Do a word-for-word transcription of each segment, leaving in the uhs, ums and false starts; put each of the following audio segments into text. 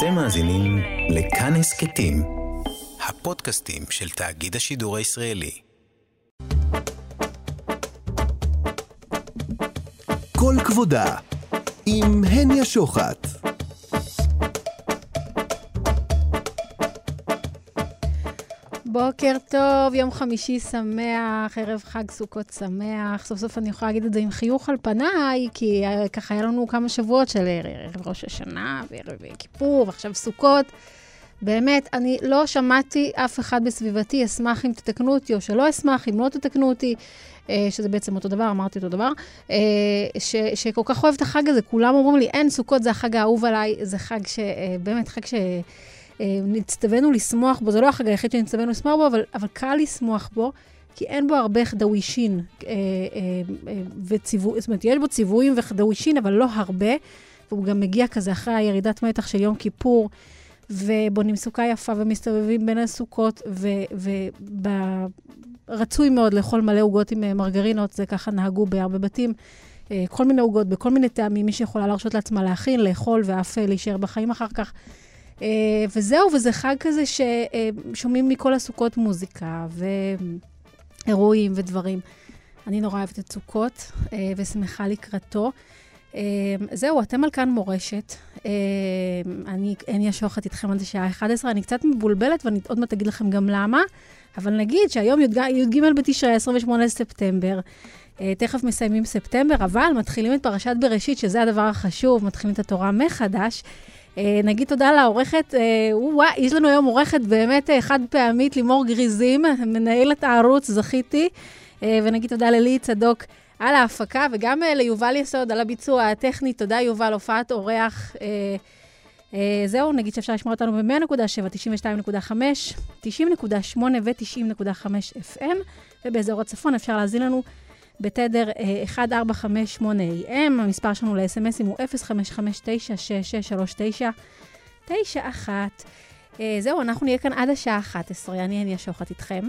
אתם מאזינים לכאן הסכתים, הפודקאסטים של תאגיד השידור הישראלי. כל כבודה, עם הניה שוחט. בוקר טוב, יום חמישי שמח, ערב חג סוכות שמח. סוף סוף אני יכולה להגיד את זה עם חיוך על פניי, כי ככה היה לנו כמה שבועות של ערב ראש השנה, וערב כיפור, ועכשיו סוכות. באמת, אני לא שמעתי אף אחד בסביבתי, אשמח אם תתקנו אותי, או שלא אשמח אם לא תתקנו אותי, שזה בעצם אותו דבר, אמרתי אותו דבר, ש, שכל כך אוהב את החג הזה. כולם אומרים לי, אין, סוכות זה החג האהוב עליי, זה חג שבאמת חג ש... נצטווינו לשמוח בו, זה לא החג היחיד שנצטווינו לשמוח בו, אבל, אבל קל לשמוח בו, כי אין בו הרבה חדווישין וציווי, זאת אומרת, יש בו ציוויים וחדווישין, אבל לא הרבה, והוא גם מגיע כזה אחרי הירידת מתח של יום כיפור, ובונים סוכה יפה ומסתובבים בין הסוכות, ורצוי מאוד לאכול מלא עוגות עם מרגרינות, זה ככה נהגו בהרבה בתים, כל מיני עוגות, בכל מיני טעמים, מי שיכולה להרשות לעצמה להכין, לאכול ואף להישאר בחיים אחר כך, Uh, וזהו, וזה חג כזה ששומעים uh, מכל הסוכות מוזיקה ואירועים ודברים. אני נורא אוהבת את סוכות uh, ושמחה לקראתו. Uh, זהו, אתם על כאן מורשת. Uh, אני הניה שוחט איתכם עד השעה אחת עשרה. אני קצת מבולבלת ואני עוד מעט אגיד לכם גם למה. אבל נגיד שהיום י"ג בתשרי, עשרים ושמונה לספטמבר. Uh, תכף מסיימים ספטמבר, אבל מתחילים את פרשת בראשית, שזה הדבר החשוב. מתחילים את התורה מחדש. Uh, נגיד תודה לעורכת, uh, ווא, יש לנו היום עורכת באמת uh, חד פעמית, לימור גריזים, מנהלת הערוץ, זכיתי, uh, ונגיד תודה ללי צדוק על ההפקה, וגם uh, ליובל יסוד על הביצוע הטכני, תודה יובל, הופעת אורח, uh, uh, זהו, נגיד שאפשר לשמוע אותנו ב-מאה נקודה שבע, תשעים ושתיים נקודה חמש, תשעים נקודה שמונה ו-תשעים נקודה חמש אף אם, ובאזור הצפון אפשר להזין לנו בתדר אחת ארבע חמש שמונה איי אם, המספר שלנו ל-אס אם אסים הוא אפס חמש חמש תשע שש שש שלוש תשע תשע אחת. זהו, אנחנו נהיה כאן עד השעה אחת עשרה, אני הניה שוחט איתכם.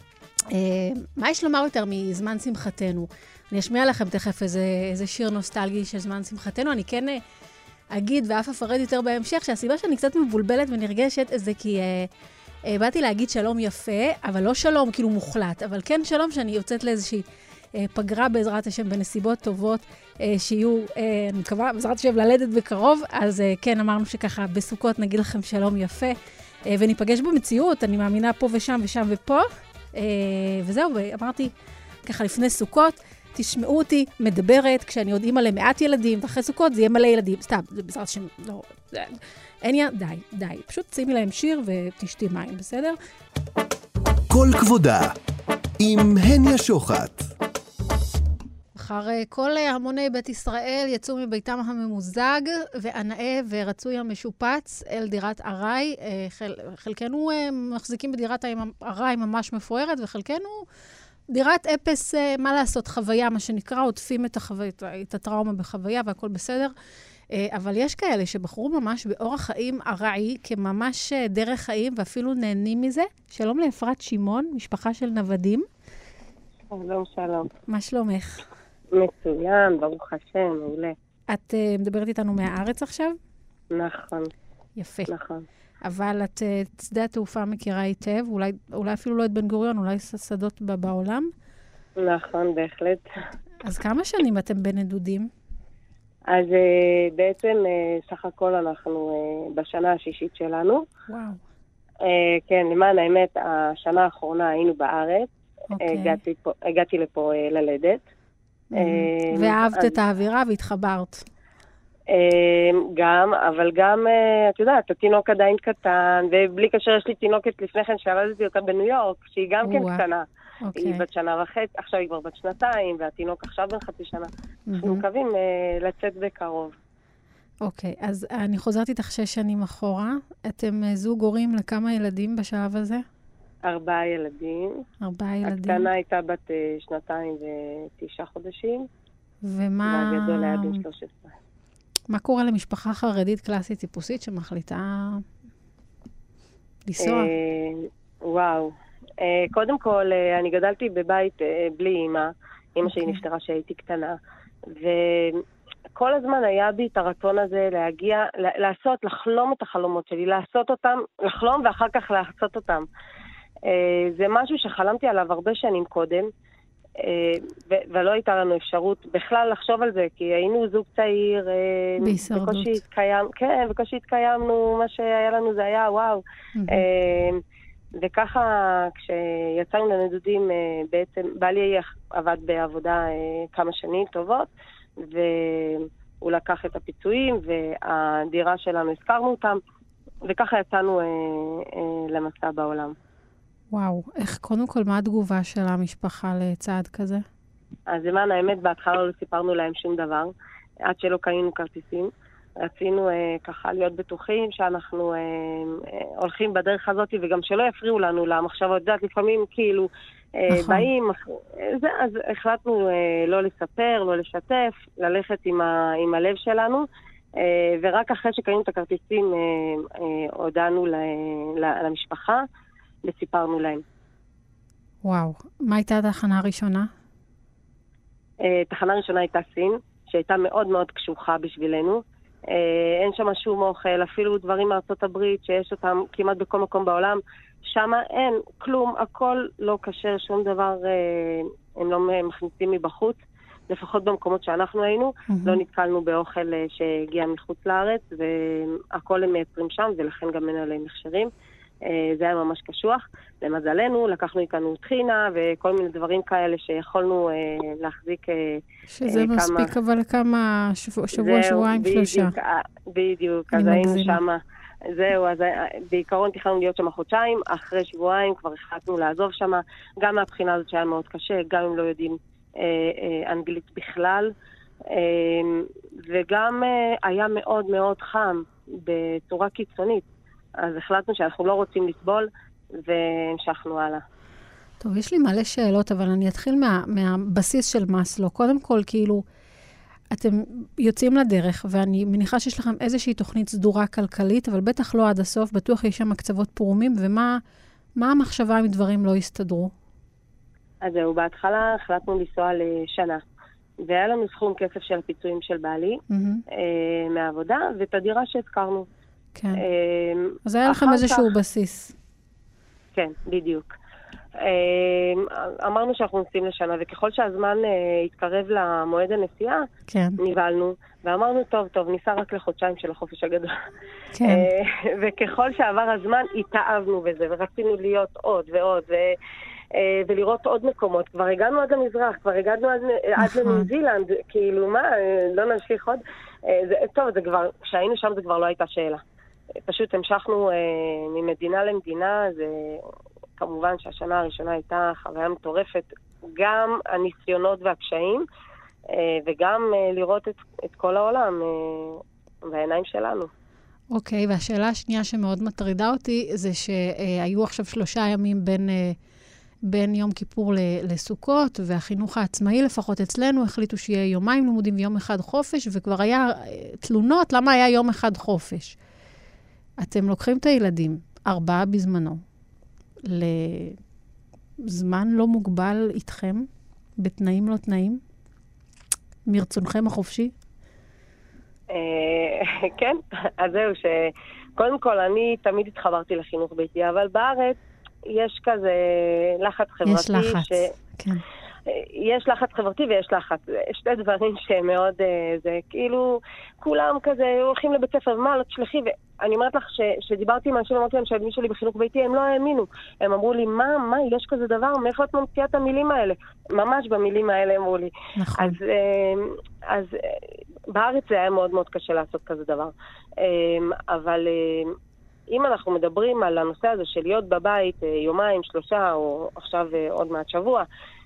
מה יש לומר יותר מזמן שמחתנו? אני אשמיע לכם תכף איזה, איזה שיר נוסטלגי של זמן שמחתנו. אני כן אגיד ואף אפרד יותר בהמשך, שהסיבה שאני קצת מבולבלת ונרגשת זה כי uh, uh, באתי להגיד שלום יפה, אבל לא שלום כאילו מוחלט, אבל כן שלום שאני יוצאת לאיזושהי פגרה בעזרת השם בנסיבות טובות שיהיו, אני מקווה, בעזרת השם ללדת בקרוב, אז כן, אמרנו שככה בסוכות נגיד לכם שלום יפה, וניפגש במציאות, אני מאמינה פה ושם ושם ופה, וזהו, ואמרתי ככה לפני סוכות, תשמעו אותי מדברת, כשאני עוד אימא למעט ילדים, ואחרי סוכות זה יהיה מלא ילדים, סתם, זה בעזרת השם, לא, הניה, די, די, פשוט שימי להם שיר ותשתי מים, בסדר? כל כבודה, עם הניה שוחט. אחר כל המוני בית ישראל יצאו מביתם הממוזג וענאה ורצוי המשופץ אל דירת ארעי. חל, חלקנו מחזיקים בדירת ארעי ממש מפוארת, וחלקנו דירת אפס, מה לעשות, חוויה, מה שנקרא, עוטפים את, החו... את הטראומה בחוויה והכל בסדר. אבל יש כאלה שבחרו ממש באורח חיים ארעי, כממש דרך חיים, ואפילו נהנים מזה. שלום לאפרת שמעון, משפחה של נוודים. שלום, שלום. מה שלומך? מצוין, ברוך השם, מעולה. את uh, מדברת איתנו מהארץ עכשיו? נכון. יפה. נכון. אבל את uh, שדה התעופה מכירה היטב, אולי, אולי אפילו לא את בן גוריון, אולי שדות בעולם? נכון, בהחלט. אז כמה שנים אתם בנדודים? אז uh, בעצם uh, סך הכל אנחנו uh, בשנה השישית שלנו. וואו. Uh, כן, למען האמת, השנה האחרונה היינו בארץ. אוקיי. הגעתי, פה, הגעתי לפה uh, ללדת. ואהבת את האווירה והתחברת. גם, אבל גם, את יודעת, התינוק עדיין קטן, ובלי קשר יש לי תינוקת לפני כן שילדתי אותה בניו יורק, שהיא גם כן קטנה. היא בת שנה וחצי, עכשיו היא כבר בת שנתיים, והתינוק עכשיו בן חצי שנה. אנחנו מקווים לצאת בקרוב. אוקיי, אז אני חוזרת איתך שש שנים אחורה. אתם זוג הורים לכמה ילדים בשלב הזה? ארבעה ילדים. ארבעה ילדים. הקטנה הייתה בת שנתיים ותשעה חודשים. ומה... והגדול היה בן שלוש עשרה. מה קורה למשפחה חרדית קלאסית טיפוסית שמחליטה לנסוע? וואו. קודם כל, אני גדלתי בבית בלי אמא. אמא שלי נפטרה שהייתי קטנה. כל הזמן היה בי את הרצון הזה להגיע, לעשות, לחלום את החלומות שלי, לעשות אותם, לחלום ואחר כך לעשות אותם. זה משהו שחלמתי עליו הרבה שנים קודם, ולא הייתה לנו אפשרות בכלל לחשוב על זה, כי היינו זוג צעיר, בהישרדות. בקושי התקיים, כן, בקושי התקיימנו, מה שהיה לנו זה היה וואו. וככה כשיצאנו לנדודים, בעצם בעלי עבד בעבודה כמה שנים טובות, והוא לקח את הפיצויים, והדירה שלנו הזכרנו אותם, וככה יצאנו למסע בעולם. וואו, איך, קודם כל, מה התגובה של המשפחה לצעד כזה? אז למען האמת, בהתחלה לא סיפרנו להם שום דבר, עד שלא קנינו כרטיסים. רצינו אה, ככה להיות בטוחים שאנחנו אה, אה, הולכים בדרך הזאת, וגם שלא יפריעו לנו למחשבות. יודעת, לפעמים כאילו אה, נכון. באים, זה, אז החלטנו אה, לא לספר, לא לשתף, ללכת עם, ה, עם הלב שלנו, אה, ורק אחרי שקנינו את הכרטיסים, אה, אה, הודענו ל, ל, למשפחה, וסיפרנו להם. וואו, מה הייתה התחנה הראשונה? תחנה הראשונה הייתה סין, שהייתה מאוד מאוד קשוחה בשבילנו. אין שם שום אוכל, אפילו דברים מארצות הברית, שיש אותם כמעט בכל מקום בעולם. שם אין כלום, הכל לא כשר, שום דבר הם לא מכניסים מבחוץ. לפחות במקומות שאנחנו היינו, mm-hmm. לא נתקלנו באוכל שהגיע מחוץ לארץ, והכל הם מייצרים שם, ולכן גם אין עליהם מכשירים. זה היה ממש קשוח. למזלנו, לקחנו איתנו טחינה וכל מיני דברים כאלה שיכולנו להחזיק שזה כמה... מספיק אבל כמה שבוע, שבוע שבועיים, שלושה. בדיוק, אז היינו שם. זהו, אז בעיקרון תכננו להיות שם חודשיים, אחרי שבועיים כבר החלטנו לעזוב שם, גם מהבחינה הזאת שהיה מאוד קשה, גם אם לא יודעים אנגלית בכלל, וגם היה מאוד מאוד חם בצורה קיצונית. אז החלטנו שאנחנו לא רוצים לסבול, והמשכנו הלאה. טוב, יש לי מלא שאלות, אבל אני אתחיל מה, מהבסיס של מאסלו. קודם כל, כאילו, אתם יוצאים לדרך, ואני מניחה שיש לכם איזושהי תוכנית סדורה כלכלית, אבל בטח לא עד הסוף, בטוח יש שם הקצוות פרומים, ומה מה המחשבה אם דברים לא יסתדרו? אז זהו, בהתחלה החלטנו לנסוע לשנה, והיה לנו סכום כסף של הפיצויים של בעלי, mm-hmm. אה, מהעבודה, ואת הדירה שהזכרנו. כן. אז היה לכם איזשהו בסיס. כן, בדיוק. אמרנו שאנחנו נוסעים לשנה, וככל שהזמן התקרב למועד הנסיעה, נבלנו, ואמרנו, טוב, טוב, ניסע רק לחודשיים של החופש הגדול. כן. וככל שעבר הזמן, התאהבנו בזה, ורצינו להיות עוד ועוד, ולראות עוד מקומות. כבר הגענו עד למזרח, כבר הגענו עד לניו זילנד, כאילו, מה, לא נמשיך עוד. טוב, זה כבר, כשהיינו שם זה כבר לא הייתה שאלה. פשוט המשכנו אה, ממדינה למדינה, זה כמובן שהשנה הראשונה הייתה חוויה מטורפת, גם הניסיונות והקשיים, אה, וגם אה, לראות את, את כל העולם אה, בעיניים שלנו. אוקיי, okay, והשאלה השנייה שמאוד מטרידה אותי, זה שהיו עכשיו שלושה ימים בין, אה, בין יום כיפור לסוכות, והחינוך העצמאי לפחות אצלנו החליטו שיהיה יומיים לימודים ויום אחד חופש, וכבר היה תלונות למה היה יום אחד חופש. אתם לוקחים את הילדים, ארבעה בזמנו, לזמן לא מוגבל איתכם, בתנאים לא תנאים, מרצונכם החופשי? כן, אז זהו שקודם כל אני תמיד התחברתי לחינוך ביתי, אבל בארץ יש כזה לחץ חברתי. יש לחץ, ש... כן. יש לחץ חברתי ויש לחץ. שתי דברים שמאוד, זה כאילו, כולם כזה הולכים לבית ספר, מה, לא תשלחי, ואני אומרת לך ש, שדיברתי עם אנשים, אמרתי להם שהבני שלי בחינוך ביתי, הם לא האמינו. הם אמרו לי, מה, מה, יש כזה דבר? מאיפה את ממציאה את המילים האלה? ממש במילים האלה אמרו לי. נכון. אז, אז בארץ זה היה מאוד מאוד קשה לעשות כזה דבר. אבל אם אנחנו מדברים על הנושא הזה של להיות בבית יומיים, שלושה, או עכשיו עוד מעט שבוע,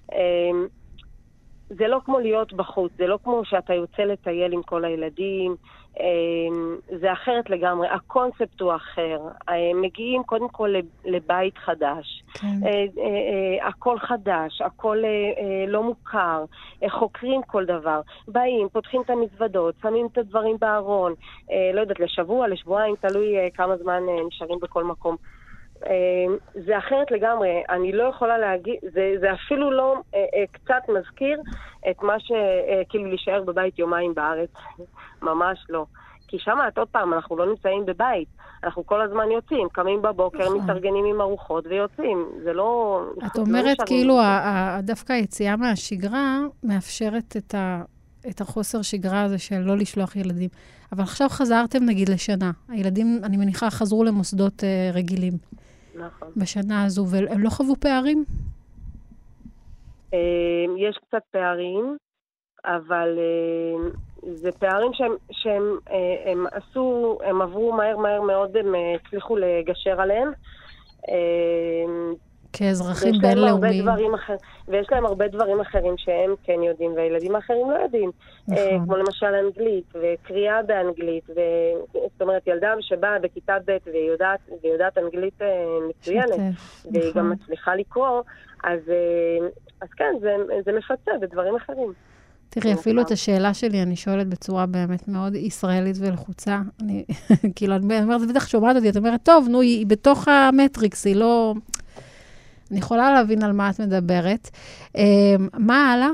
זה לא כמו להיות בחוץ, זה לא כמו שאתה יוצא לטייל עם כל הילדים, זה אחרת לגמרי, הקונספט הוא אחר, מגיעים קודם כל לבית חדש, כן. הכל חדש, הכל לא מוכר, חוקרים כל דבר, באים, פותחים את המזוודות, שמים את הדברים בארון, לא יודעת, לשבוע, לשבועיים, תלוי כמה זמן נשארים בכל מקום. זה אחרת לגמרי. אני לא יכולה להגיד, זה, זה אפילו לא קצת מזכיר את מה שכאילו להישאר בבית יומיים בארץ. ממש לא. כי שם, עוד פעם, אנחנו לא נמצאים בבית. אנחנו כל הזמן יוצאים, קמים בבוקר, מתארגנים עם ארוחות ויוצאים. זה לא... את אומרת כאילו, דווקא היציאה מהשגרה מאפשרת את ה... את החוסר שגרה הזה של לא לשלוח ילדים. אבל עכשיו חזרתם, נגיד, לשנה. הילדים, אני מניחה, חזרו למוסדות uh, רגילים. נכון. בשנה הזו, והם לא חוו פערים? Uh, יש קצת פערים, אבל uh, זה פערים שהם, שהם uh, הם עשו, הם עברו מהר מהר מאוד, הם הצליחו לגשר עליהם. Uh, כאזרחים בינלאומיים. ויש להם הרבה דברים אחרים שהם כן יודעים, והילדים האחרים לא יודעים. נכון. כמו למשל אנגלית, וקריאה באנגלית, זאת אומרת, ילדה שבאה בכיתה ב' והיא יודעת, והיא יודעת אנגלית מצוינת, והיא גם מצליחה לקרוא, אז, אז כן, זה, זה מפצה בדברים אחרים. תראי, אפילו את השאלה שלי אני שואלת בצורה באמת מאוד ישראלית ולחוצה. אני, כאילו, אני אומרת, זה בטח שומעת אותי, את אומרת, טוב, נו, היא בתוך המטריקס, היא לא... אני יכולה להבין על מה את מדברת. מה הלאה?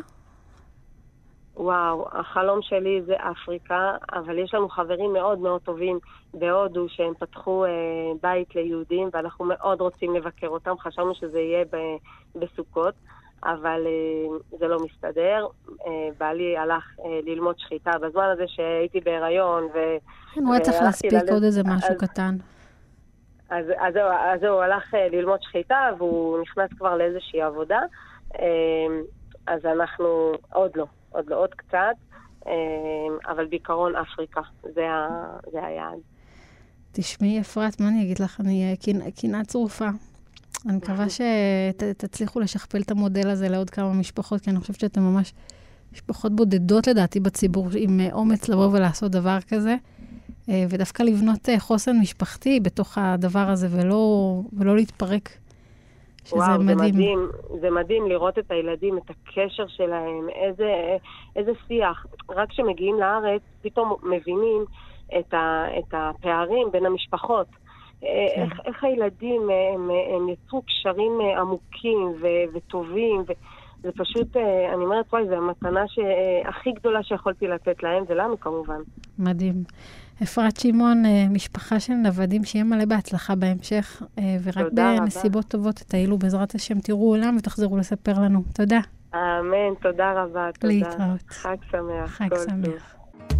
וואו, החלום שלי זה אפריקה, אבל יש לנו חברים מאוד מאוד טובים בהודו שהם פתחו בית ליהודים, ואנחנו מאוד רוצים לבקר אותם. חשבנו שזה יהיה בסוכות, אבל זה לא מסתדר. בעלי הלך ללמוד שחיטה בזמן הזה שהייתי בהיריון. הוא היה צריך להספיק עוד איזה משהו קטן. אז, אז, אז הוא הלך ללמוד שחיטה, והוא נכנס כבר לאיזושהי עבודה. אז אנחנו, עוד לא, עוד לא, עוד קצת, אבל בעיקרון אפריקה, זה, ה, זה היעד. תשמעי, אפרת, מה אני אגיד לך? אני קינה צרופה. אני מקווה שתצליחו לשכפל את המודל הזה לעוד כמה משפחות, כי אני חושבת שאתם ממש משפחות בודדות לדעתי בציבור, עם אומץ לבוא ולעשות דבר כזה. ודווקא לבנות חוסן משפחתי בתוך הדבר הזה, ולא, ולא להתפרק, שזה וואו, מדהים. זה מדהים. זה מדהים לראות את הילדים, את הקשר שלהם, איזה, איזה שיח. רק כשמגיעים לארץ, פתאום מבינים את, ה, את הפערים בין המשפחות. כן. איך, איך הילדים, הם, הם יצרו קשרים עמוקים ו, וטובים, ו... זה פשוט, אני אומרת, וואי, זו המתנה הכי גדולה שיכולתי לתת להם, ולנו כמובן. מדהים. אפרת שמעון, משפחה של נוודים, שיהיה מלא בהצלחה בהמשך, ורק בנסיבות טובות תטיילו בעזרת השם, תראו עולם ותחזרו לספר לנו. תודה. אמן, תודה רבה, תודה. להתראות. חג שמח. חג שמח.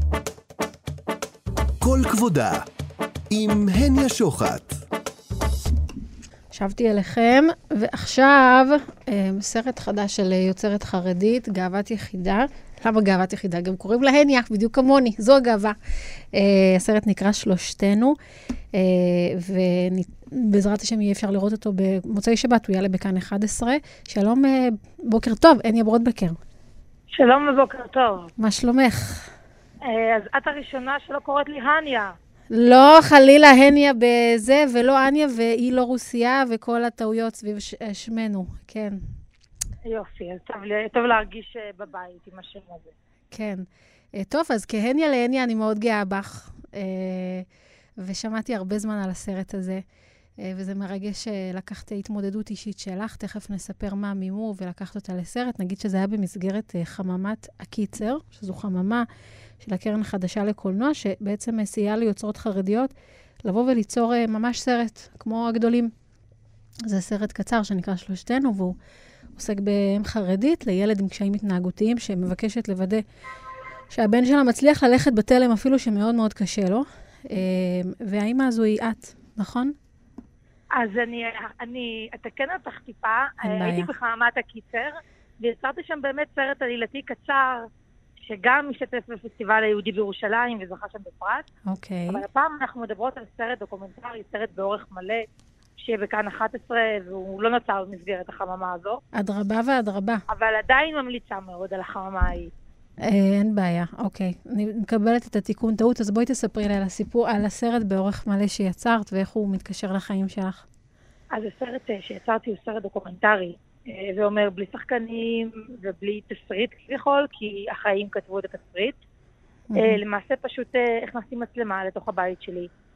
כל כבודה, עם הניה שוחט. שבתי אליכם, ועכשיו סרט חדש של יוצרת חרדית, גאוות יחידה. למה גאוות יחידה? גם קוראים לה הניה, בדיוק כמוני, זו הגאווה. הסרט נקרא שלושתנו, ובעזרת השם יהיה אפשר לראות אותו במוצאי שבת, הוא יעלה בכאן אחת עשרה. שלום, בוקר טוב, הניה ברודבקר. שלום ובוקר טוב. מה שלומך? אז את הראשונה שלא קוראת לי הניה. לא, חלילה הניה בזה, ולא אניה, והיא לא רוסיה, וכל הטעויות סביב שמנו, כן. יופי, אז טוב, טוב להרגיש בבית עם השם הזה. כן. טוב, אז כהניה להניה אני מאוד גאה בך, ושמעתי הרבה זמן על הסרט הזה, וזה מרגש שלקחת התמודדות אישית שלך, תכף נספר מה מימו, ולקחת אותה לסרט. נגיד שזה היה במסגרת חממת הקיצר, שזו חממה של הקרן החדשה לקולנוע, שבעצם סייעה ליוצרות חרדיות לבוא וליצור ממש סרט, כמו הגדולים. זה סרט קצר שנקרא שלושתנו, והוא עוסק באם חרדית לילד עם קשיים התנהגותיים, שמבקשת לוודא שהבן שלה מצליח ללכת בתלם אפילו שמאוד מאוד קשה לו. והאמא הזו היא את, נכון? אז אני, אני אתקן אותך טיפה. הייתי בחממת הקיצר, ויצרתי שם באמת סרט עלילתי קצר, שגם משתתף בפסטיבל היהודי בירושלים, וזכה שם בפרט. אוקיי. אבל הפעם אנחנו מדברות על סרט דוקומנטרי, סרט באורך מלא, שיהיה בכאן אחת עשרה, והוא לא נוצר במסגרת החממה הזו. אדרבה ואדרבה. אבל עדיין ממליצה מאוד על החממה ההיא. אין בעיה, אוקיי. אני מקבלת את התיקון טעות, אז בואי תספרי לי על הסיפור, על הסרט באורך מלא שיצרת, ואיך הוא מתקשר לחיים שלך. אז הסרט שיצרתי הוא סרט דוקומנטרי, זה אומר בלי שחקנים ובלי תסריט כביכול, כי החיים כתבו את התסריט. למעשה פשוט הכנסתי מצלמה לתוך הבית שלי,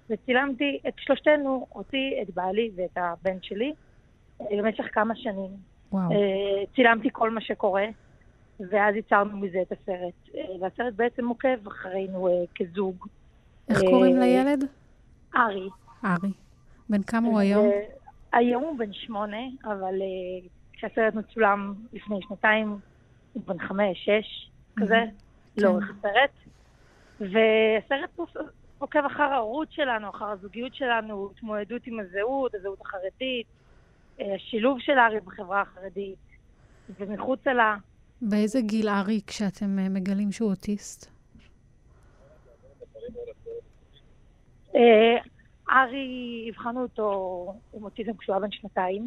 וצילמתי את שלושתנו, אותי, את בעלי ואת הבן שלי, במשך כמה שנים. וואו. צילמתי כל מה שקורה, ואז ייצרנו מזה את הסרט. והסרט בעצם עוקב אחרינו כזוג. איך קוראים לילד? ארי. ארי. בן כמה הוא היום? היום הוא בן שמונה, אבל כשהסרט מצולם לפני שנתיים, הוא בן חמש, שש, כזה, לאורך הסרט. והסרט עוקב אחר ההורות שלנו, אחר הזוגיות שלנו, התמודדות עם הזהות, הזהות החרדית, השילוב של ארי בחברה החרדית, ומחוץ לה. באיזה גיל ארי כשאתם מגלים שהוא אוטיסט? ארי, הבחנו אותו עם אוטיזם כשהוא היה בן שנתיים,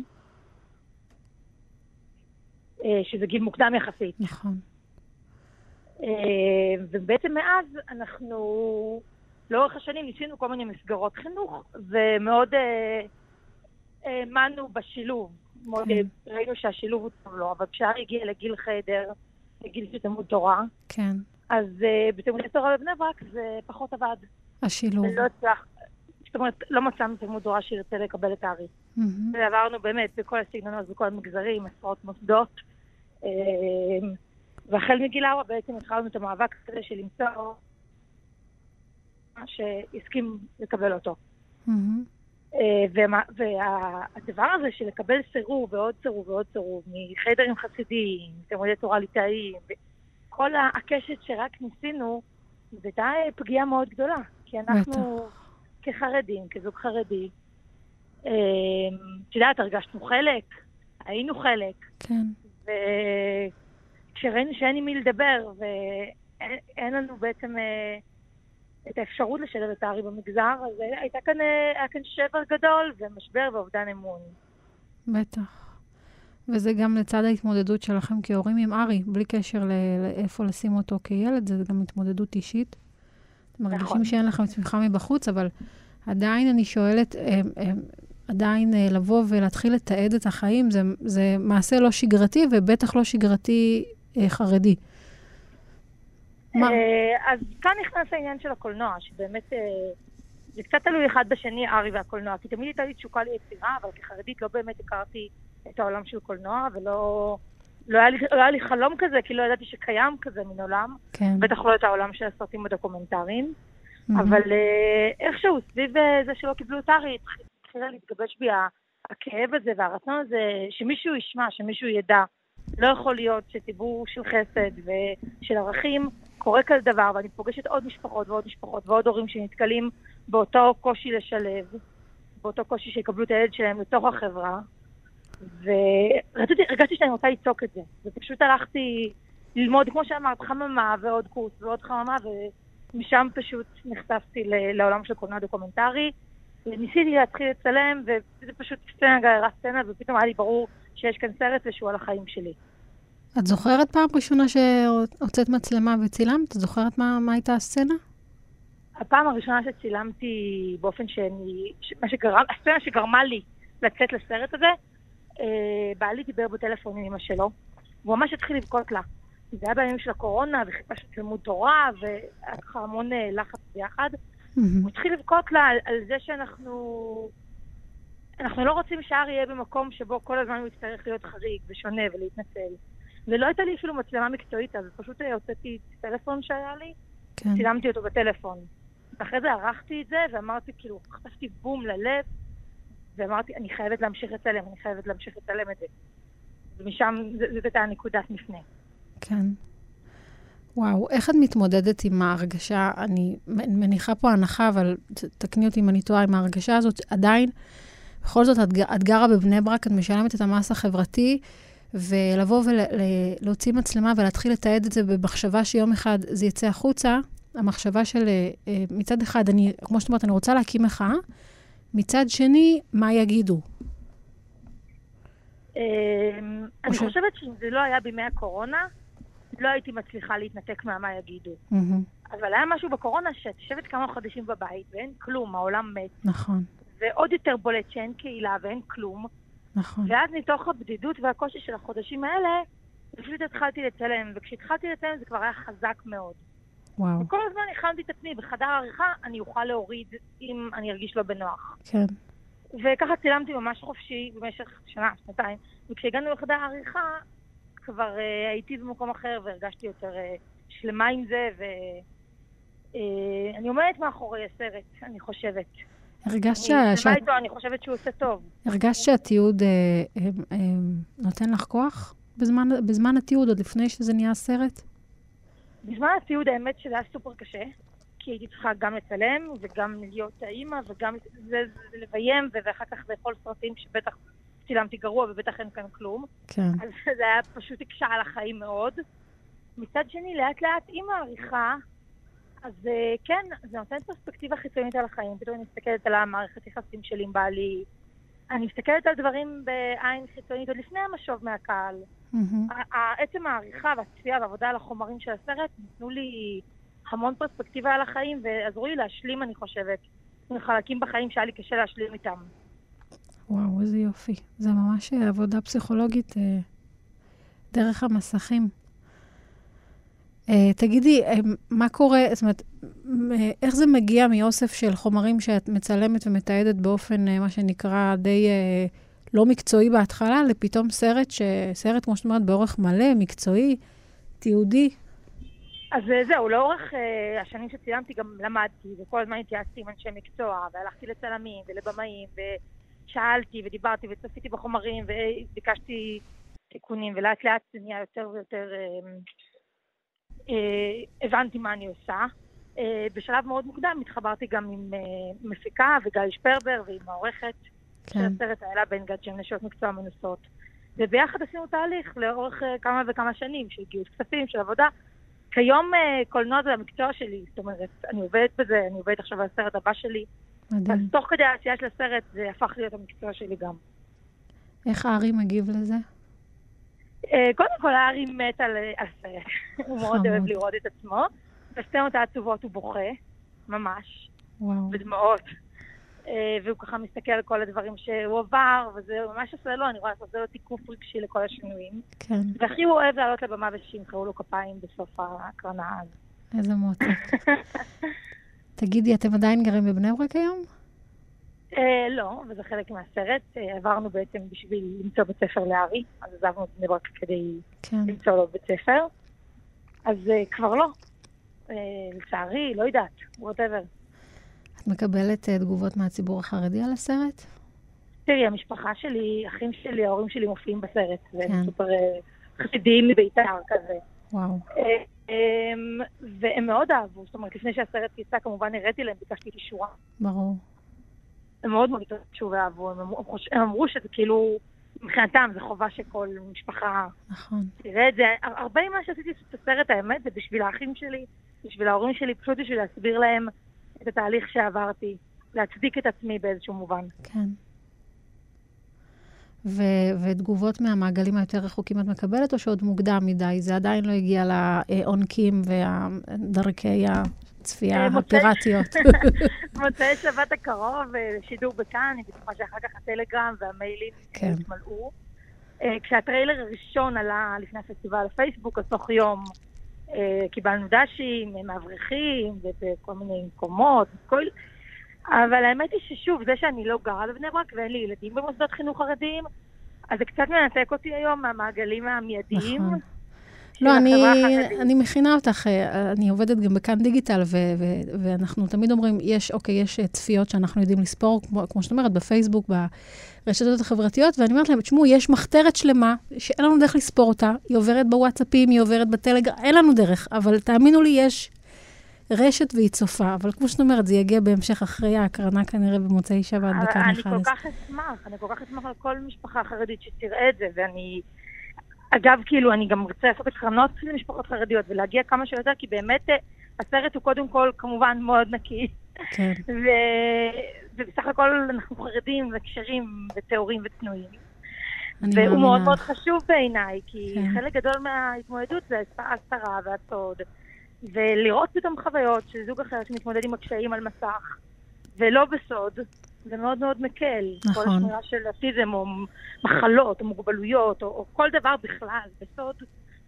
שזה גיל מוקדם יחסית. נכון. ובעצם מאז אנחנו, לאורך השנים ניסינו כל מיני מסגרות חינוך, ומאוד האמנו בשילוב. מאוד ראינו שהשילוב הוא טוב לו, אבל כשארי הגיע לגיל חדר, לגיל של תלמוד תורה, כן. אז בתלמוד תורה בבני ברק זה פחות עבד. השילוב. לא הצלח, זאת אומרת, לא מצאנו תלמוד תורה שירצה לקבל את ארי. ועברנו באמת בכל הסגנונות, בכל המגזרים, עשרות מוסדות, והחל מגיל ארבע בעצם התחלנו את המאבק הזה של למצוא שהסכים לקבל אותו. והדבר הזה של לקבל סירוב ועוד סירוב ועוד סירוב, מחיידרים חסידיים, תלמודי תורה ליטאיים, כל הקשת שרק ניסינו, זו הייתה פגיעה מאוד גדולה. כי אנחנו כחרדים, כזוג חרדי, את יודעת, הרגשנו חלק, היינו חלק. כן. וכשראינו שאין עם מי לדבר, ואין לנו בעצם את האפשרות לשלב את הארי במגזר, אז הייתה כאן, היה כאן שבר גדול ומשבר ואובדן אמון. בטח. וזה גם לצד ההתמודדות שלכם כהורים עם ארי, בלי קשר לאיפה לשים אותו כילד, זה גם התמודדות אישית. אתם מרגישים שאין לכם צמיחה מבחוץ, אבל עדיין אני שואלת, עדיין לבוא ולהתחיל לתעד את החיים, זה, זה מעשה לא שגרתי, ובטח לא שגרתי חרדי. אז כאן נכנס העניין של הקולנוע, שבאמת זה קצת תלוי אחד בשני, ארי והקולנוע, כי תמיד הייתה לי תשוקה ליצירה, אבל כחרדית לא באמת הכרתי את העולם של קולנוע, ולא לא היה לי, לא היה לי חלום כזה, כי לא ידעתי שקיים כזה מן עולם, כן. בטח לא את העולם של הסרטים הדוקומנטריים, mm-hmm. אבל איכשהו סביב זה שלא קיבלו את ארי, התחילה להתגבש בי הכאב הזה והרצון הזה, שמישהו ישמע, שמישהו ידע. לא יכול להיות שציבור של חסד ושל ערכים קורה כזה דבר, ואני פוגשת עוד משפחות ועוד משפחות ועוד הורים שנתקלים באותו קושי לשלב, באותו קושי שיקבלו את הילד שלהם לתוך החברה, והרגשתי שאני רוצה לצעוק את זה. ופשוט הלכתי ללמוד, כמו שאמרת, חממה ועוד קורס ועוד חממה, ומשם פשוט נחשפתי לעולם של קולנוע דוקומנטרי, וניסיתי להתחיל לצלם, וזה פשוט סצנה גררה סצנה, ופתאום היה לי ברור שיש כאן סרט ושהוא על החיים שלי. את זוכרת פעם ראשונה שהוצאת מצלמה וצילמת? את זוכרת מה, מה הייתה הסצנה? הפעם הראשונה שצילמתי באופן שאני, מה שגרם, הסצנה שגרמה לי לצאת לסרט הזה, אה, בעלי דיבר בטלפון עם אמא שלו, והוא ממש התחיל לבכות לה. זה היה בימים של הקורונה, וחיפה של תלמוד תורה, והיה ככה המון לחץ ביחד. Mm-hmm. הוא התחיל לבכות לה על, על זה שאנחנו... אנחנו לא רוצים שארי יהיה במקום שבו כל הזמן הוא יצטרך להיות חריג ושונה ולהתנצל. ולא הייתה לי אפילו מצלמה מקצועית, אז פשוט הוצאתי טלפון שהיה לי, כן. צילמתי אותו בטלפון. ואחרי זה ערכתי את זה, ואמרתי, כאילו, חטפתי בום ללב, ואמרתי, אני חייבת להמשיך לצלם, אני חייבת להמשיך לצלם את זה. ומשם, זאת הייתה הנקודת מפנה. כן. וואו, איך את מתמודדת עם ההרגשה, אני מניחה פה הנחה, אבל תקני אותי אם אני טועה, עם ההרגשה הזאת, עדיין, בכל זאת, את גרה בבני ברק, את משלמת את המס החברתי, ולבוא ולהוציא מצלמה ולהתחיל לתעד את זה במחשבה שיום אחד זה יצא החוצה, המחשבה של מצד אחד, אני, כמו שאת אומרת, אני רוצה להקים מחאה, מצד שני, מה יגידו? אני חושבת שזה לא היה בימי הקורונה, לא הייתי מצליחה להתנתק מהמה יגידו. אבל היה משהו בקורונה שאת יושבת כמה חודשים בבית, ואין כלום, העולם מת. נכון. ועוד יותר בולט שאין קהילה ואין כלום. נכון. ואז מתוך הבדידות והקושי של החודשים האלה, פשוט התחלתי לצלם, וכשהתחלתי לצלם זה כבר היה חזק מאוד. וואו. וכל הזמן הכנתי את עצמי בחדר העריכה, אני אוכל להוריד אם אני ארגיש לא בנוח. כן. וככה צילמתי ממש חופשי במשך שנה, שנתיים, וכשהגענו לחדר העריכה, כבר uh, הייתי במקום אחר והרגשתי יותר uh, שלמה עם זה, ואני uh, עומדת מאחורי הסרט, אני חושבת. הרגשת ש... אני שלמה איתו, אני חושבת שהוא עושה טוב. הרגשת שהתיעוד אה, אה, אה, נותן לך כוח בזמן, בזמן התיעוד, עוד לפני שזה נהיה סרט? בזמן התיעוד האמת שזה היה סופר קשה, כי הייתי צריכה גם לצלם וגם להיות האימא וגם זה, זה לביים, ואחר כך לאכול סרטים שבטח צילמתי גרוע ובטח אין כאן כלום. כן. אז זה היה פשוט הקשה על החיים מאוד. מצד שני, לאט לאט עם העריכה, אז כן, זה נותן פרספקטיבה חיצונית על החיים. פתאום אני מסתכלת על המערכת יחסים שלי עם בעלי. אני מסתכלת על דברים בעין חיצונית עוד לפני המשוב מהקהל. עצם העריכה והצפייה והעבודה על החומרים של הסרט נתנו לי המון פרספקטיבה על החיים ועזרו לי להשלים, אני חושבת, חלקים בחיים שהיה לי קשה להשלים איתם. וואו, איזה יופי. זה ממש עבודה פסיכולוגית דרך המסכים. תגידי, מה קורה, זאת אומרת, איך זה מגיע מאוסף של חומרים שאת מצלמת ומתעדת באופן, מה שנקרא, די לא מקצועי בהתחלה, לפתאום סרט, סרט, כמו שאת אומרת, באורך מלא, מקצועי, תיעודי? אז זהו, לאורך השנים שצילמתי גם למדתי, וכל הזמן התייעצתי עם אנשי מקצוע, והלכתי לצלמים ולבמאים, ושאלתי ודיברתי וצפיתי בחומרים, וביקשתי תיקונים, ולאט לאט זה נהיה יותר ויותר... הבנתי מה אני עושה. בשלב מאוד מוקדם התחברתי גם עם מפיקה וגיא שפרבר ועם העורכת של הסרט האלה בן גד שהם נשות מקצוע מנוסות. וביחד עשינו תהליך לאורך כמה וכמה שנים של גיוס כספים, של עבודה. כיום קולנוע זה המקצוע שלי, זאת אומרת, אני עובדת בזה, אני עובדת עכשיו על הסרט הבא שלי. אז תוך כדי העשייה של הסרט זה הפך להיות המקצוע שלי גם. איך הארי מגיב לזה? קודם כל, הארי מת על הסרט. הוא מאוד אוהב לראות את עצמו. בסצנות העצובות הוא בוכה, ממש. וואו. בדמעות. והוא ככה מסתכל על כל הדברים שהוא עבר, וזה ממש עושה לו, אני רואה שזה לו תיקוף רגשי לכל השינויים. כן. והכי הוא אוהב לעלות לבמה ושימחאו לו כפיים בסוף ההקרנה אז. איזה מותק. תגידי, אתם עדיין גרים בבני ברק היום? לא, וזה חלק מהסרט. עברנו בעצם בשביל למצוא בית ספר לארי, אז עזבנו את בני ברק כדי למצוא לו בית ספר. אז כבר לא. לצערי, לא יודעת, whatever. את מקבלת תגובות מהציבור החרדי על הסרט? תראי, המשפחה שלי, אחים שלי, ההורים שלי מופיעים בסרט, והם סופר חסידיים מביתר כזה. וואו. והם מאוד אהבו, זאת אומרת, לפני שהסרט יצא, כמובן הראיתי להם, ביקשתי אישורה. ברור. הם מאוד מאוד התרגשו ואהבו, הם אמרו שזה כאילו, מבחינתם, זה חובה שכל משפחה נכון. תראה את זה. הרבה ממה שעשיתי את הסרט, האמת, זה בשביל האחים שלי, בשביל ההורים שלי, פשוט בשביל להסביר להם את התהליך שעברתי, להצדיק את עצמי באיזשהו מובן. כן. ו- ותגובות מהמעגלים היותר רחוקים את מקבלת, או שעוד מוקדם מדי? זה עדיין לא הגיע לעונקים ודרכי הצפייה הפיראטיות. מוצאי שבת הקרוב, שידור בכאן, אני בטוחה שאחר כך הטלגרם והמיילים התמלאו. כשהטריילר הראשון עלה לפני הפסטיבל לפייסבוק, אז תוך יום קיבלנו דשים, מאברכים, ובכל מיני מקומות, כל... אבל האמת היא ששוב, זה שאני לא גרה בבני ברק ואין לי ילדים במוסדות חינוך חרדיים, אז זה קצת מנתק אותי היום מהמעגלים המיידיים. נכון. לא, אני, אני מכינה אותך, אני עובדת גם בכאן דיגיטל, ו- ו- ואנחנו תמיד אומרים, יש, אוקיי, יש צפיות שאנחנו יודעים לספור, כמו, כמו שאת אומרת, בפייסבוק, ברשתות החברתיות, ואני אומרת להם, תשמעו, יש מחתרת שלמה, שאין לנו דרך לספור אותה, היא עוברת בוואטסאפים, היא עוברת בטלגרם, אין לנו דרך, אבל תאמינו לי, יש רשת והיא צופה, אבל כמו שאת אומרת, זה יגיע בהמשך אחרי ההקרנה כנראה במוצאי שבת בכאן אחד עשרה. אני כל כך אשמח, אני כל כך אשמח על כל משפחה חרדית שתראה את זה, ואני... אגב, כאילו, אני גם רוצה לעשות הקרנות למשפחות חרדיות, ולהגיע כמה שיותר, כי באמת הסרט הוא קודם כל, כמובן, מאוד נקי. כן. ובסך הכל אנחנו חרדים וקשרים ותיאורים וצנועים. והוא מאוד מאוד חשוב בעיניי, כי חלק גדול מההתמודדות זה ההסתרה והסוד. ולראות פתאום חוויות של זוג אחר שמתמודד עם הקשיים על מסך, ולא בסוד, זה מאוד מאוד מקל. נכון. כל השמירה של אוטיזם, או מחלות, או מוגבלויות, או, או כל דבר בכלל, בסוד,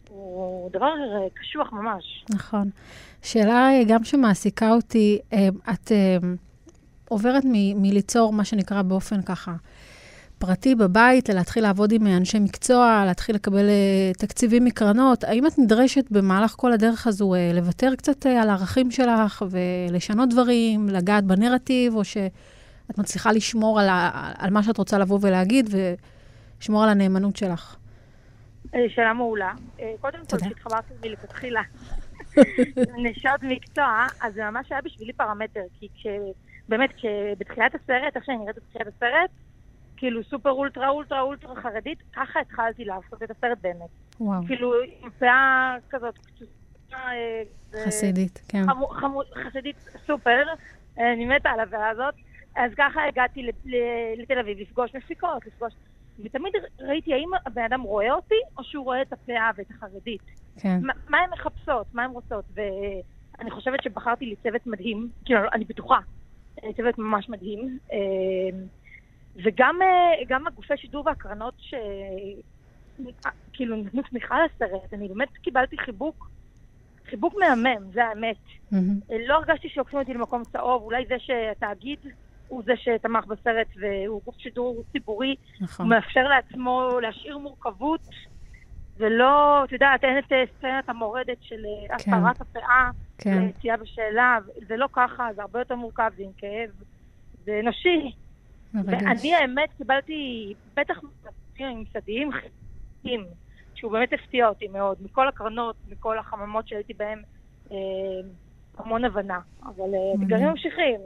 הוא דבר קשוח ממש. נכון. שאלה גם שמעסיקה אותי, את עוברת מ- מליצור מה שנקרא באופן ככה פרטי בבית, להתחיל לעבוד עם אנשי מקצוע, להתחיל לקבל תקציבים מקרנות. האם את נדרשת במהלך כל הדרך הזו לוותר קצת על הערכים שלך ולשנות דברים, לגעת בנרטיב, או שאת מצליחה לשמור על, ה- על מה שאת רוצה לבוא ולהגיד ולשמור על הנאמנות שלך? שאלה מעולה. קודם כל, כשהתחברתי מלכתחילה נשות מקצוע, אז זה ממש היה בשבילי פרמטר, כי באמת, בתחילת הסרט, איך שאני נראית בתחילת הסרט, כאילו סופר אולטרה אולטרה אולטרה חרדית, ככה התחלתי לעשות את הסרט באמת. וואו. כאילו עם פאה כזאת, חסידית, כן. חסידית סופר, אני מתה על הפאה הזאת, אז ככה הגעתי לתל אביב, לפגוש מפיקות, לפגוש... ותמיד ראיתי האם הבן אדם רואה אותי, או שהוא רואה את הפאה ואת החרדית. כן. מה, מה הן מחפשות, מה הן רוצות, ואני חושבת שבחרתי לי צוות מדהים, כאילו, אני בטוחה, צוות ממש מדהים, וגם גם הגופי שידור והקרנות שכאילו נתנו תמיכה לסרט, אני באמת קיבלתי חיבוק, חיבוק מהמם, זה האמת. Mm-hmm. לא הרגשתי שעוקפים אותי למקום צהוב, אולי זה שהתאגיד הוא זה שתמך בסרט, והוא גוף שידור ציבורי, נכון. הוא מאפשר לעצמו להשאיר מורכבות, ולא, אתה יודע, אין את סצנת המורדת של כן. הסרת הפאה, כן. ליציאה בשאלה, זה לא ככה, זה הרבה יותר מורכב, זה עם כאב, זה אנושי. ואני האמת קיבלתי בטח ממסדיים חיים, שהוא באמת הפתיע אותי מאוד, מכל הקרנות, מכל החממות שהייתי בהם, אה, המון הבנה, אבל אתגרים ממשיכים.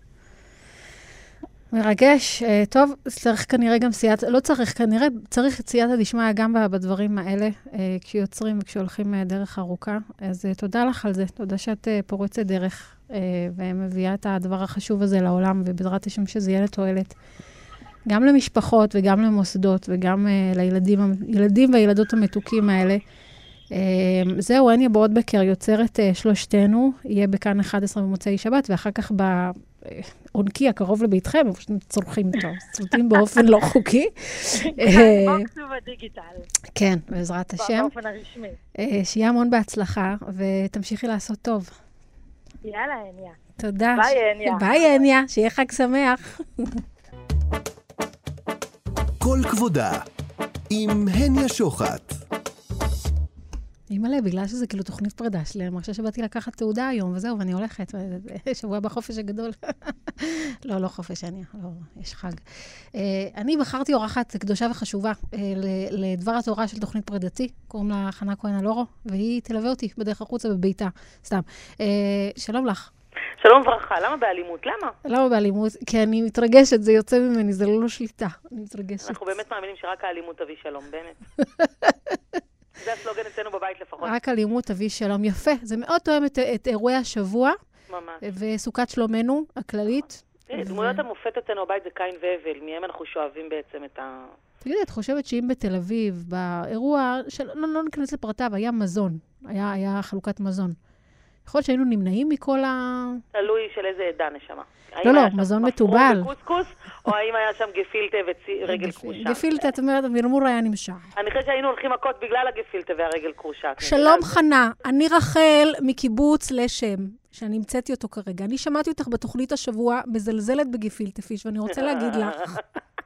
מרגש. טוב, צריך כנראה גם סייעת, לא צריך, כנראה צריך סייעתא דשמיא גם בדברים האלה, כשיוצרים וכשהולכים דרך ארוכה. אז תודה לך על זה, תודה שאת פורצת דרך ומביאה את הדבר החשוב הזה לעולם, ובעזרת השם שזה יהיה לתועלת. גם למשפחות וגם למוסדות וגם לילדים, ילדים והילדות המתוקים האלה. זהו, הניה ברודבקר יוצרת שלושתנו, יהיה בכאן אחת עשרה במוצאי שבת, ואחר כך בעונקי הקרוב לביתכם, איפה שאתם צורכים איתו, צורתים באופן לא חוקי. בוקסו בדיגיטל. כן, בעזרת השם. באופן הרשמי. שיהיה המון בהצלחה, ותמשיכי לעשות טוב. יאללה, הניה. תודה. ביי, הניה. ביי, הניה, שיהיה חג שמח. כל כבודה, עם הניה שוחט. אימא'לה, בגלל שזה כאילו תוכנית פרידה שלי, אני חושבת שבאתי לקחת תעודה היום, וזהו, ואני הולכת, שבוע בחופש הגדול. לא, לא חופש, אני, לא, יש חג. אני בחרתי אורחת קדושה וחשובה לדבר התורה של תוכנית פרידתי, קוראים לה חנה כהן אלורו, והיא תלווה אותי בדרך החוצה בביתה, סתם. שלום לך. שלום וברכה, למה באלימות? למה? למה באלימות? כי אני מתרגשת, זה יוצא ממני, זה לא שליטה, אני מתרגשת. אנחנו באמת מאמינים שרק האלימות תביא שלום, באמת. זה הסלוגן אצלנו בבית לפחות. רק אלימות תביא שלום, יפה. זה מאוד תואם את, את אירועי השבוע. ממש. וסוכת שלומנו, הכללית. תראי, דמויות המופת אצלנו בבית זה קין והבל, מהם אנחנו שואבים בעצם את ה... תגידי, את חושבת שאם בתל אביב, באירוע, של... לא, לא ניכנס לפרטיו, היה מזון, היה, היה חלוקת מזון. יכול להיות שהיינו נמנעים מכל ה... תלוי של איזה עדה נשמה. לא, לא, מזון מתובל. וקוסקוס, או האם היה שם גפילטה ורגל קרושה? גפילטה, את אומרת, המרמור היה נמשך. אני חושבת שהיינו הולכים מכות בגלל הגפילטה והרגל קרושה. שלום חנה, אני רחל מקיבוץ לשם, שאני המצאתי אותו כרגע. אני שמעתי אותך בתוכנית השבוע מזלזלת בגפילטה פיש, ואני רוצה להגיד לך.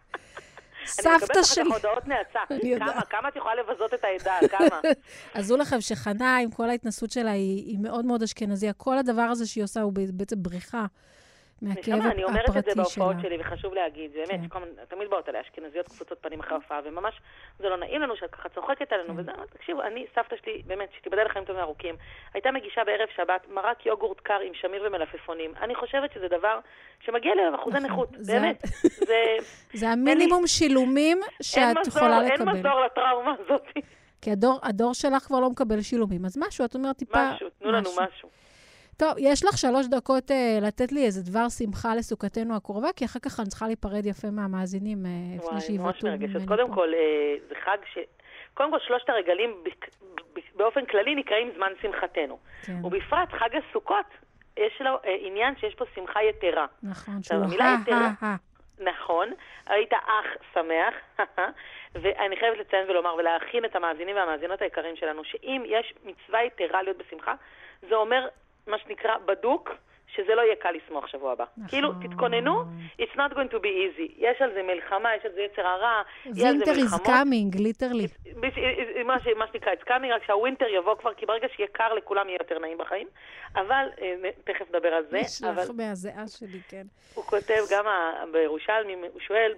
סבתא שלי. אני מקבלת לך הודעות נאצה. כמה, כמה את יכולה לבזות את העדה, כמה? אז הוא לכם שחנה, עם כל ההתנסות שלה, היא מאוד מאוד אשכנזיה. כל הדבר הזה שהיא עושה הוא בעצם בריחה מהכאב הפרטי שלה. אני אומרת את זה בהופעות שלי, וחשוב להגיד, זה באמת, תמיד באות עליה אשכנזיות קפוצות פנים אחרי הופעה, וממש זה לא נעים לנו שאת ככה צוחקת עלינו, וזה, תקשיבו, אני, סבתא שלי, באמת, שתיבדל לחיים טובים ארוכים, הייתה מגישה בערב שבת מרק יוגורט קר עם שמיר ומלפפונים. אני חושבת שזה דבר שמגיע לאחוזי נכות, באמת. זה המינימום שילומים שאת יכולה לקבל. אין מזור לטראומה הזאת. כי הדור שלך כבר לא מקבל שילומים, אז משהו, את אומרת טיפה... משהו, תנו לנו משהו. טוב, יש לך שלוש דקות uh, לתת לי איזה דבר שמחה לסוכתנו הקרובה, כי אחר כך אני צריכה להיפרד יפה מהמאזינים uh, לפני שיבטו. וואי, ממש מרגשת. קודם כל, uh, זה חג ש... קודם כל, שלושת הרגלים ב... ב... באופן כללי נקראים זמן שמחתנו. כן. ובפרט, חג הסוכות, יש לו uh, עניין שיש פה שמחה יתרה. נכון, שהוא המילה יתרה. נכון, היית אח שמח, ואני חייבת לציין ולומר ולהכין את המאזינים והמאזינות היקרים שלנו, שאם יש מצווה יתרה להיות בשמחה, זה אומר מה שנקרא בדוק, שזה לא יהיה קל לשמוח שבוע הבא. כאילו, תתכוננו, it's not going to be easy. יש על זה מלחמה, יש על זה יצר הרע, יש על זה מלחמות. Winter is coming, literally. מה שנקרא, it's coming, רק שהווינטר יבוא כבר, כי ברגע שיהיה קר לכולם יהיה יותר נעים בחיים. אבל, תכף נדבר על זה. נשלח מהזיעה שלי, כן. הוא כותב גם בירושלמי, הוא שואל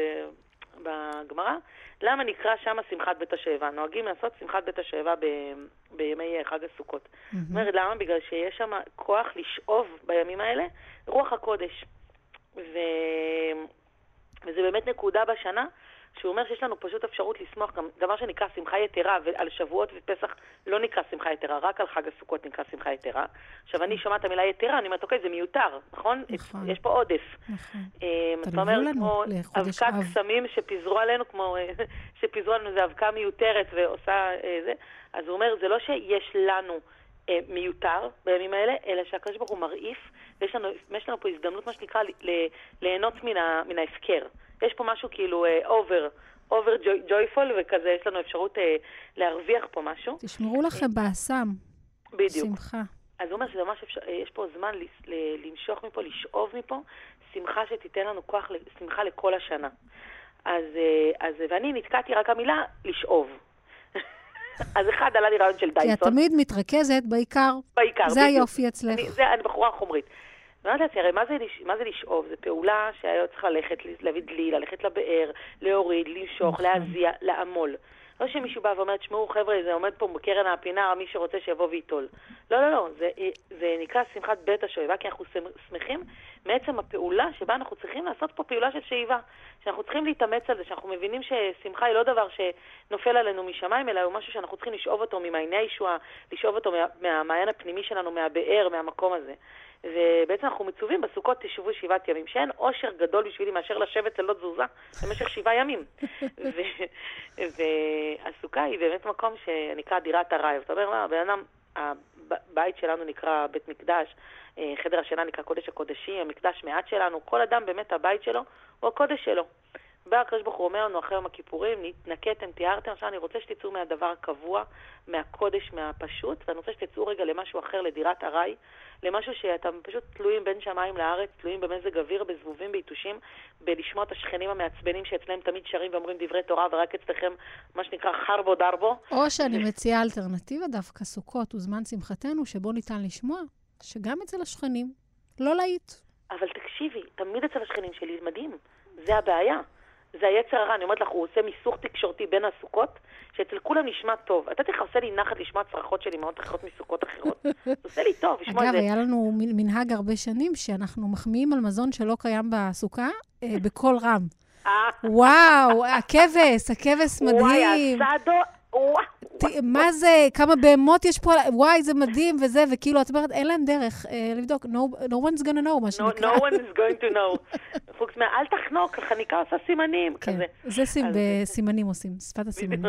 בגמרא, למה נקרא שם שמחת בית השואבה? נוהגים לעשות שמחת בית השואבה ב... בימי חג הסוכות. Mm-hmm. אומרת, למה? בגלל שיש שם כוח לשאוב בימים האלה רוח הקודש. ו... וזה באמת נקודה בשנה, שהוא אומר שיש לנו פשוט אפשרות לשמוח, גם דבר שנקרא שמחה יתרה, ועל שבועות ופסח לא נקרא שמחה יתרה, רק על חג הסוכות נקרא שמחה יתרה. עכשיו, אני שומעת המילה יתרה, אני אומרת, אוקיי, זה מיותר, נכון? נכון. יש פה עודף. נכון. זאת אומרת, כמו אבקה קסמים שפיזרו עלינו, כמו שפיזרו עלינו, זה אבקה מיותרת ועושה זה. אז הוא אומר, זה לא שיש לנו מיותר בימים האלה, אלא שהקדוש ברוך הוא מרעיף, ויש לנו, יש לנו פה הזדמנות, מה שנקרא, ליהנות מן ההפקר. יש פה משהו כאילו אובר, אובר ג'ויפול, וכזה יש לנו אפשרות uh, להרוויח פה משהו. תשמרו לכם באסם. בדיוק. שמחה. אז הוא אומר שזה ממש אפשר, יש פה זמן ל, ל, למשוך מפה, לשאוב מפה, שמחה שתיתן לנו כוח, שמחה לכל השנה. אז, אז ואני נתקעתי רק המילה לשאוב. אז אחד עלה לי רעיון של דייסון. כי את תמיד מתרכזת בעיקר. בעיקר. זה היופי אצלך. אני, זה, אני בחורה חומרית. ואני יודעת, הרי מה זה, מה זה לשאוב? זה פעולה שהיה צריך ללכת, להביא דלי, ללכת לבאר, להוריד, למשוך, להזיע, לעמול. לא שמישהו בא ואומר, תשמעו חבר'ה, זה עומד פה בקרן הפינה, מי שרוצה שיבוא ויטול. לא, לא, לא, זה, זה נקרא שמחת בית השואבה, כי אנחנו שמחים מעצם הפעולה שבה אנחנו צריכים לעשות פה פעולה של שאיבה. שאנחנו צריכים להתאמץ על זה, שאנחנו מבינים ששמחה היא לא דבר שנופל עלינו משמיים, אלא הוא משהו שאנחנו צריכים לשאוב אותו ממעייני הישועה, לשאוב אותו מה, מהמעיין הפנימי שלנו, מהבאר, מהמקום הזה. ובעצם אנחנו מצווים בסוכות תשבו שבעת ימים, שאין עושר גדול בשבילי מאשר לשבת ללא תזוזה במשך שבעה ימים. והסוכה היא באמת מקום שנקרא דירת הרייב. זאת אומרת, הבן אדם, הבית שלנו נקרא בית מקדש, חדר השינה נקרא קודש הקודשים, המקדש מעט שלנו, כל אדם באמת הבית שלו הוא הקודש שלו. בא הקדוש ברוך הוא אומר לנו אחרי יום הכיפורים, נתנקתם, תיארתם, עכשיו אני רוצה שתצאו מהדבר הקבוע, מהקודש, מהפשוט, ואני רוצה שתצאו רגע למשהו אחר, לדירת הרי, למשהו שאתם פשוט תלויים בין שמיים לארץ, תלויים במזג אוויר, בזבובים, בעיתושים, בלשמוע את השכנים המעצבנים שאצלם תמיד שרים ואומרים דברי תורה, ורק אצלכם מה שנקרא חרבו דרבו. או שאני מציעה אלטרנטיבה, דווקא סוכות וזמן שמחתנו, שבו ניתן לשמוע, שגם אצל השכנים, לא להיט. אבל תקשיבי, תמיד אצל השכנים שלי מדהים, זה הבעיה. זה היצר הרע, אני אומרת לך, הוא עושה מיסוך תקשורתי בין הסוכות, שאצל כולם נשמע טוב. אתה תכף עושה לי נחת לשמוע צרחות שלי מאוד אחרות מסוכות אחרות. זה עושה לי טוב, לשמוע את זה. אגב, היה לנו מנהג הרבה שנים, שאנחנו מחמיאים על מזון שלא קיים בסוכה, בכל רם. וואו, הכבש, הכבש מדהים. וואי, הסדו, וואו. מה זה, כמה בהמות יש פה, וואי, זה מדהים וזה, וכאילו, את אומרת, אין להם דרך לבדוק, no one's gonna know, מה שנקרא. No one is going to know. חוץ מה, אל תחנוק, החניקה עושה סימנים, כזה. זה סימנים עושים, שפת הסימנים.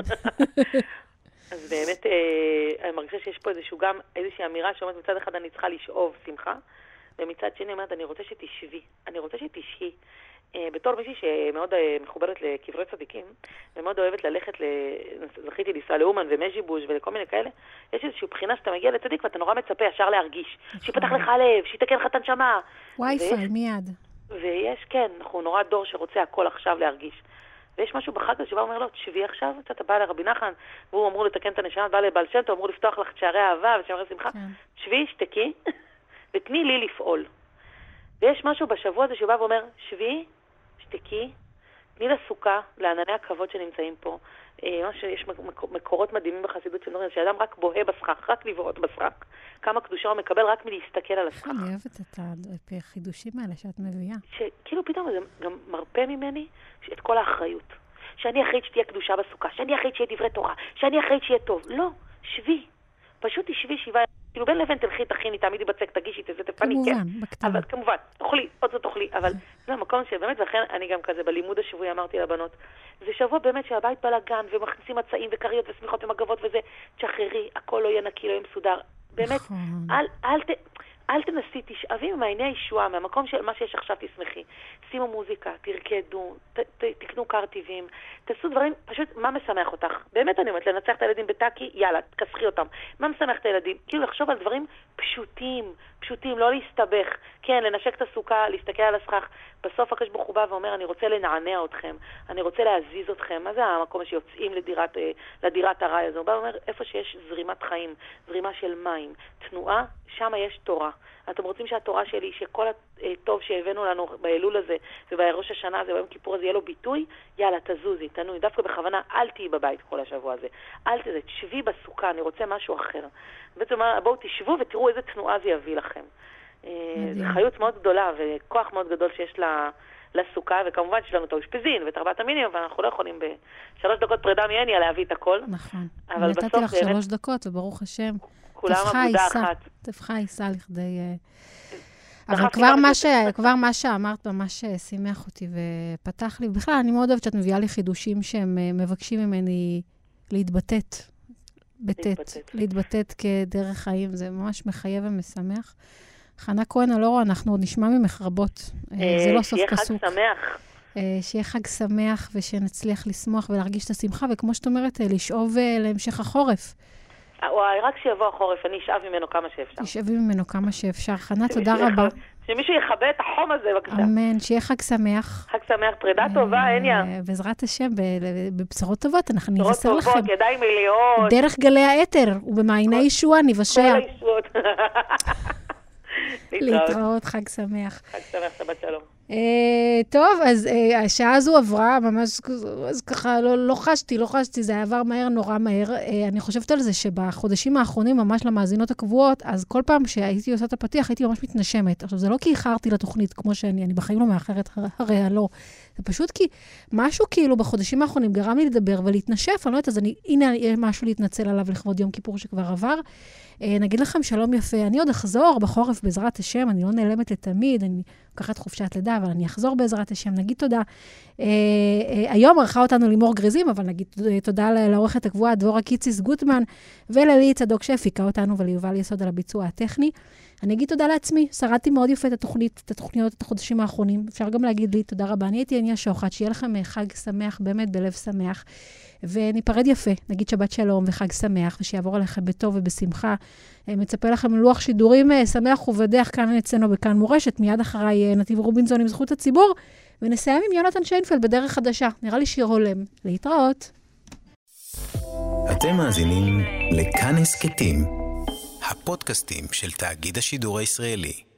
אז באמת, אני מרגישה שיש פה איזשהו גם, איזושהי אמירה שאומרת, מצד אחד אני צריכה לשאוב שמחה, ומצד שני אומרת, אני רוצה שתשבי, אני רוצה שתשהי. בתור מישהי שמאוד מחוברת לקברי צדיקים, ומאוד אוהבת ללכת, זכיתי לנסוע לאומן ומז'יבוש ולכל מיני כאלה, יש איזושהי בחינה שאתה מגיע לצדיק ואתה נורא מצפה ישר להרגיש, שיפתח לך לב, שיתקן לך את הנשמה. ווי-פיי, מיד. ויש, כן, אנחנו נורא דור שרוצה הכל עכשיו להרגיש. ויש משהו בחג הזה שבא אומר לו, תשבי עכשיו, אתה בא לרבי נחן, והוא אמור לתקן את הנשמה, בא לבעל שם טוב, אמור לפתוח לך את שערי האהבה ושערי שמחה. תשבי, שתקי, ותני לי לפעול. ויש משהו בשבוע הזה שבא ואומר, שבי, שתקי, תני לסוכה, לענני הכבוד שנמצאים פה. יש מקורות מדהימים בחסידות של נורין, שאדם רק בוהה בסכך, רק לבהות בסכך. כמה קדושה הוא מקבל רק מלהסתכל על הסכך. אני אוהבת את החידושים האלה שאת מביאה. שכאילו פתאום זה גם מרפא ממני את כל האחריות. שאני אחראית שתהיה קדושה בסוכה, שאני אחראית שיהיה דברי תורה, שאני אחראית שיהיה טוב. לא, שבי. פשוט תשבי שבעה. כאילו בין לבין תלכי, תכיני, תעמידי בצק, תגישי, תזה תפני, כן. כמובן, בקטנה. אבל כמובן, תאכלי, עוד זאת תאכלי, אבל זה המקום שבאמת, ואכן אני גם כזה בלימוד השבועי אמרתי לבנות, זה שבוע באמת שהבית בלגן, ומכניסים מצעים וקריות ושמיכות ומגבות וזה, תשחררי, הכל לא יהיה נקי, לא יהיה מסודר. באמת, אל, אל, אל תנסי, תשאבי מעייני הישועה, מהמקום של מה שיש עכשיו תשמחי. שימו מוזיקה, תרקדו, ת, ת, תקנו קרטיבים, ת, תעשו דברים, פשוט מה משמח אותך? באמת אני אומרת, לנצח את הילדים בטאקי, יאללה, תכסחי אותם. מה משמח את הילדים? כאילו לחשוב על דברים פשוטים, פשוטים, לא להסתבך. כן, לנשק את הסוכה, להסתכל על הסכך. בסוף הקדוש ברוך הוא בא ואומר, אני רוצה לנענע אתכם, אני רוצה להזיז אתכם. מה זה המקום שיוצאים לדירת, לדירת הרעי הזה? הוא בא ואומר, איפה שיש זרימת חיים, זרימה של מים, תנועה, שם יש תורה. אתם רוצים שהתורה שלי, שכל הטוב שהבאנו לנו באלול הזה, ובראש השנה הזה, ביום כיפור הזה, יהיה לו ביטוי, יאללה, תזוזי, תנוי. דווקא בכוונה, אל תהי בבית כל השבוע הזה. אל תזה, תשבי בסוכה, אני רוצה משהו אחר. בעצם בואו תשבו ותראו איזה תנועה זה יביא לכם. זו חיות מאוד גדולה וכוח מאוד גדול שיש לה, לסוכה, וכמובן שיש לנו את האושפיזין ואת ארבעת המינים, אבל אנחנו לא יכולים בשלוש דקות פרידה מהניה להביא את הכל. נכון. אני נתתי לך שלוש דקות, וברוך השם. כולם עבודה אחת. תפחה ייסה לכדי... אבל כבר מה, ש... כבר מה שאמרת ממש שימח אותי ופתח לי. בכלל, אני מאוד אוהבת שאת מביאה לי חידושים שהם מבקשים ממני להתבטאת. בטט. להתבטאת כדרך חיים. זה ממש מחייב ומשמח. חנה כהן אלורו, אנחנו עוד נשמע ממך רבות. זה לא סוף פסוק. שיהיה חג שמח. שיהיה חג שמח ושנצליח לשמוח ולהרגיש את השמחה, וכמו שאת אומרת, לשאוב להמשך החורף. וואי, רק שיבוא החורף, אני אשאב ממנו כמה שאפשר. אשאבי ממנו כמה שאפשר. חנה, תודה רבה. שמישהו יכבה את החום הזה, בבקשה. אמן, שיהיה חג שמח. חג שמח, פרידה טובה, הניה. בעזרת השם, בבשורות טובות, אנחנו נבשר לכם. בשורות טובות, ידיים מלאות. דרך גלי האתר, ובמעייני ישועה נבשר. כל הישועות. להתראות, חג שמח. חג שמח, שבת שלום. טוב, אז השעה הזו עברה, ממש, אז ככה, לא חשתי, לא חשתי, זה עבר מהר, נורא מהר. אני חושבת על זה שבחודשים האחרונים, ממש למאזינות הקבועות, אז כל פעם שהייתי עושה את הפתיח, הייתי ממש מתנשמת. עכשיו, זה לא כי איחרתי לתוכנית כמו שאני, אני בחיים לא מאחרת, הרי לא. זה פשוט כי משהו כאילו בחודשים האחרונים גרם לי לדבר ולהתנשף, אני לא יודעת, אז אני, הנה משהו להתנצל עליו לכבוד יום כיפור שכבר עבר. נגיד לכם שלום יפה, אני עוד אחזור בחורף בעזרת השם, אני לא נעלמת לתמיד, אני לוקחת חופשת לידה, אבל אני אחזור בעזרת השם, נגיד תודה. היום ערכה אותנו לימור גריזים, אבל נגיד תודה לעורכת הקבועה דבורה קיציס גוטמן, וללי צדוק שהפיקה אותנו, וליובל יסוד על הביצוע הטכני. אני אגיד תודה לעצמי, שרדתי מאוד יפה את התוכנית, את התוכניות, את החודשים האחרונים. אפשר גם להגיד לי תודה רבה. אני הייתי הניה שוחט, שיהיה לכם חג שמח, באמת בלב שמח. וניפרד יפה, נגיד שבת שלום וחג שמח, ושיעבור עליכם בטוב ובשמחה. מצפה לכם לוח שידורים שמח ובדרך כאן אצלנו בכאן מורשת, מיד אחריי נתיב רובינזון עם זכות הציבור, ונסיים עם יונתן שיינפלד בדרך חדשה. נראה לי שיר הולם. להתראות. אתם מאזינים לכאן הסכתים, הפודקאסטים של תאגיד השידור הישראלי.